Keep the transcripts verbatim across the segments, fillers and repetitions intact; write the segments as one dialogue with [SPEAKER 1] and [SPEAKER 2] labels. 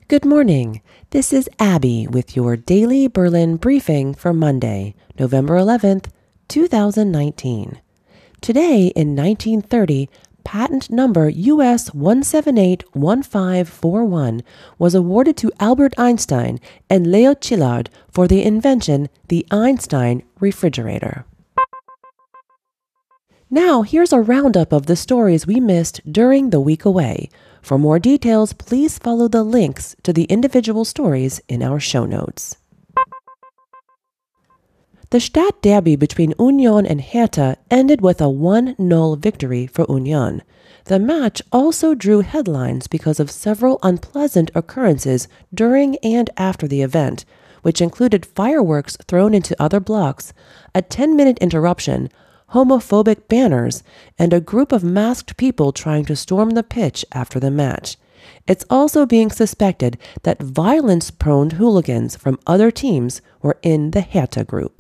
[SPEAKER 1] Good morning. This is Abby with your daily Berlin briefing for Monday, November eleventh, two thousand nineteen. Today in nineteen thirty, patent number U S one seven eight one five four one was awarded to Albert Einstein and Leo Szilard for the invention the Einstein refrigerator. Now here's a roundup of the stories we missed during the week away. For more details, please follow the links to the individual stories in our show notes. The Stadt Derby between Union and Hertha ended with a one nil victory for Union. The match also drew headlines because of several unpleasant occurrences during and after the event, which included fireworks thrown into other blocks, a ten-minute interruption, homophobic banners, and a group of masked people trying to storm the pitch after the match. It's also being suspected that violence-prone hooligans from other teams were in the Hertha group.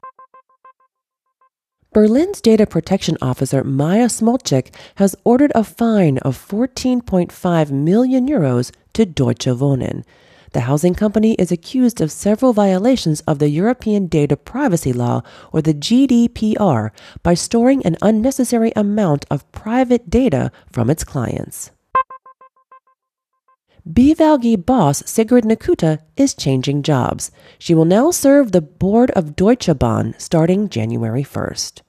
[SPEAKER 1] Berlin's data protection officer Maja Smolczyk has ordered a fine of fourteen point five million euros to Deutsche Wohnen. The housing company is accused of several violations of the European Data Privacy Law, or the G D P R, by storing an unnecessary amount of private data from its clients. B V L G boss Sigrid Nakuta is changing jobs. She will now serve the board of Deutsche Bahn starting January first.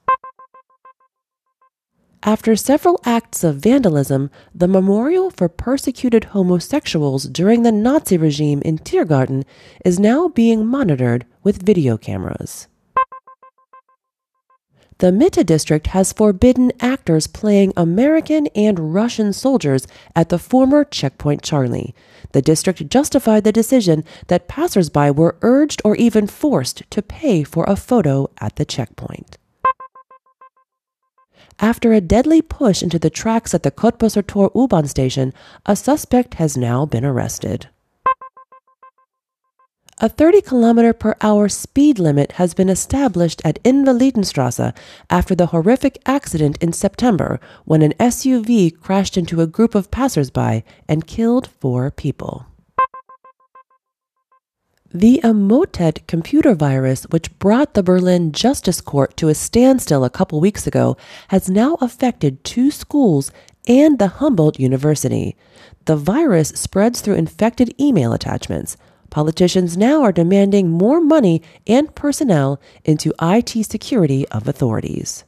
[SPEAKER 1] After several acts of vandalism, the memorial for persecuted homosexuals during the Nazi regime in Tiergarten is now being monitored with video cameras. The Mitte district has forbidden actors playing American and Russian soldiers at the former Checkpoint Charlie. The district justified the decision that passersby were urged or even forced to pay for a photo at the checkpoint. After a deadly push into the tracks at the Cottbusser Tor U-Bahn station, a suspect has now been arrested. A thirty kilometer per hour speed limit has been established at Invalidenstrasse after the horrific accident in September when an S U V crashed into a group of passersby and killed four people. The Emotet computer virus, which brought the Berlin Justice Court to a standstill a couple weeks ago, has now affected two schools and the Humboldt University. The virus spreads through infected email attachments. Politicians now are demanding more money and personnel into I T security of authorities.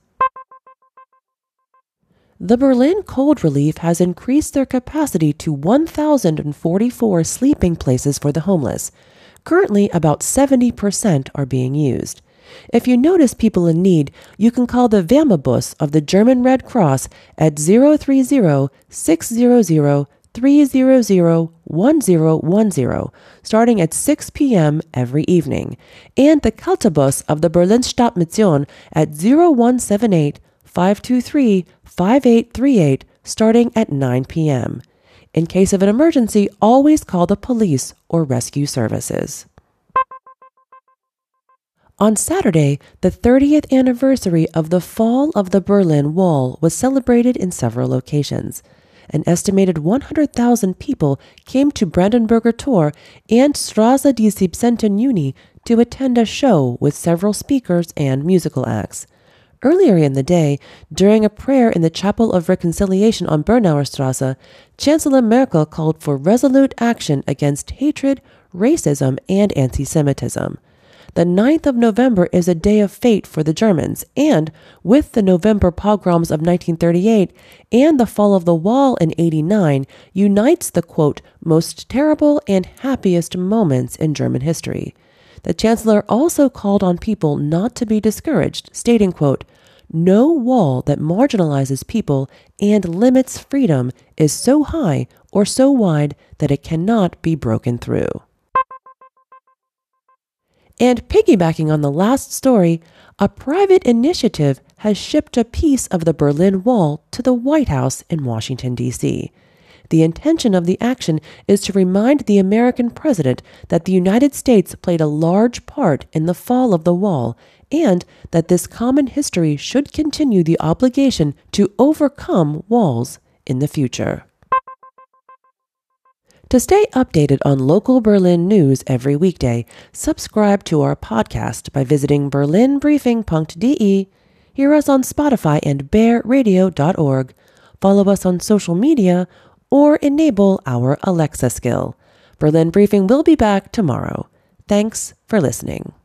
[SPEAKER 1] The Berlin Cold Relief has increased their capacity to one thousand forty-four sleeping places for the homeless. Currently, about seventy percent are being used. If you notice people in need, you can call the Wärmebus of the German Red Cross at zero three zero, six zero zero, three zero zero, one zero one zero, starting at six p.m. every evening, and the Kältebus of the Berlin Stadtmission at zero one seven eight, five two three, five eight three eight, starting at nine p.m. In case of an emergency, always call the police or rescue services. On Saturday, the thirtieth anniversary of the fall of the Berlin Wall was celebrated in several locations. An estimated one hundred thousand people came to Brandenburger Tor and Straße des siebzehnten Juni to attend a show with several speakers and musical acts. Earlier in the day, during a prayer in the Chapel of Reconciliation on Bernauer Strasse, Chancellor Merkel called for resolute action against hatred, racism, and anti-Semitism. The ninth of November is a day of fate for the Germans, and with the November pogroms of nineteen thirty-eight and the fall of the wall in eighty-nine, unites the, quote, most terrible and happiest moments in German history. The Chancellor also called on people not to be discouraged, stating, quote, no wall that marginalizes people and limits freedom is so high or so wide that it cannot be broken through. And piggybacking on the last story, a private initiative has shipped a piece of the Berlin Wall to the White House in Washington, D C The intention of the action is to remind the American president that the United States played a large part in the fall of the wall and that this common history should continue the obligation to overcome walls in the future. To stay updated on local Berlin news every weekday, subscribe to our podcast by visiting berlin briefing dot d e, hear us on Spotify and bear radio dot org, follow us on social media, or enable our Alexa skill. Berlin Briefing will be back tomorrow. Thanks for listening.